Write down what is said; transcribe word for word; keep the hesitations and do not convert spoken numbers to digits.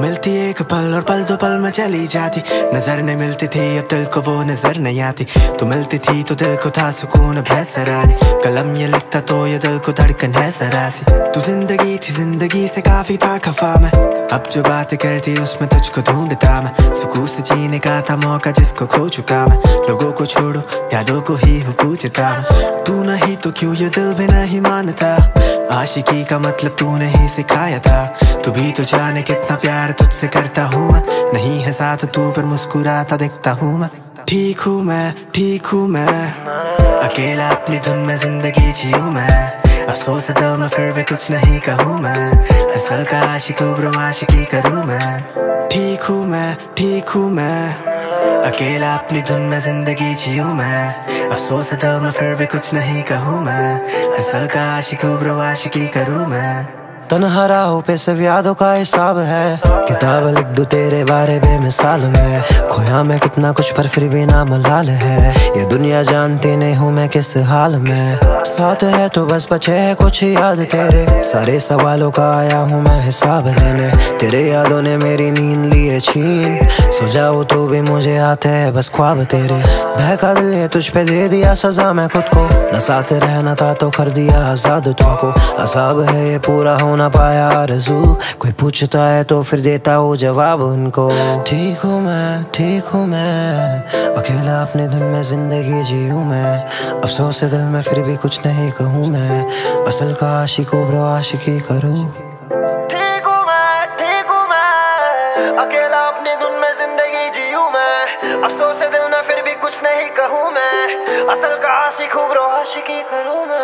मिलती एक पल और पल दो पल में चली जाती। नजर नहीं मिलती थी अब दिल को वो नजर नहीं आती। तू मिलती थी तो दिल को था सुकून बेसरानी। कलम ये लिखता तो ये दिल को धड़कन है सरासी। तू जिंदगी थी जिंदगी से काफी था खफा मैं। अब जो बात करती उसमें तुझको ढूंढता मैं। सुकून से जीने का था मौका जिसको खो चुका मैं। लोगों को छोड़ो यादों को ही हो पूछता मैं। तू नहीं तो क्यों ये दिल भी नहीं मानता। आशिकी का मतलब तूने ही सिखाया था। तू भी तो जाने कितना प्यार तुझसे करता हूँ मैं। नहीं है साथ तू पर मुस्कुराता दिखता हूँ मैं। ठीक हूँ मैं ठीक हूँ मैं अकेला अपनी धुन में जिंदगी जीऊँ मैं। अफसोस है दिल में फिर भी कुछ नहीं कहूँ मैं। असल का आशिक ब्रो आशिकी करूँ मैं। ठीक हूँ मैं ठीक हूँ मैं अकेला अपनी धुन में जिंदगी जीऊँ मैं। अफसोस है दिल में फिर भी कुछ नहीं कहूँ मैं। असल का आशिक ब्रो आशिकी करूँ मैं। तन्हा राहों पे सब यादों का हिसाब है। किताब लिख दूं तेरे बारे बेमिसाल में। खोया मैं कितना कुछ पर फिर भी ना मलाल है। ये दुनिया जानती नहीं हूँ मैं किस हाल में। साथ है तो बस बचे है कुछ याद तेरे। सारे सवालों का आया हूँ मैं हिसाब देने। तेरे यादों ने मेरी नींद लिए छीन। सो जाओ तो भी मुझे आते है बस ख्वाब तेरे। बहका दिल ये तुझ पे दे दिया सजा मैं खुद को। न साथ रहना था तो कर दिया आजाद तुमको। असाब है ये पूरा हो ना पाया आरज़ू। कोई पूछता है तो फिर देता हूँ जवाब उनको। ठीक हूँ मैं ठीक हूँ मैं अकेला अपने धुन में जिंदगी जीऊँ मैं। अफसोस है दिल में फिर भी कुछ नहीं कहूँ मैं। असल का आशिक ब्रो आशिकी करूँ। ठीक हूँ मैं ठीक हूँ मैं अकेला अपनी धुन में जिंदगी जीऊँ मैं। अफसोस है दिल में फिर भी कुछ नहीं कहूँ मैं। असल का आशिक ब्रो आशिकी करूँ मैं।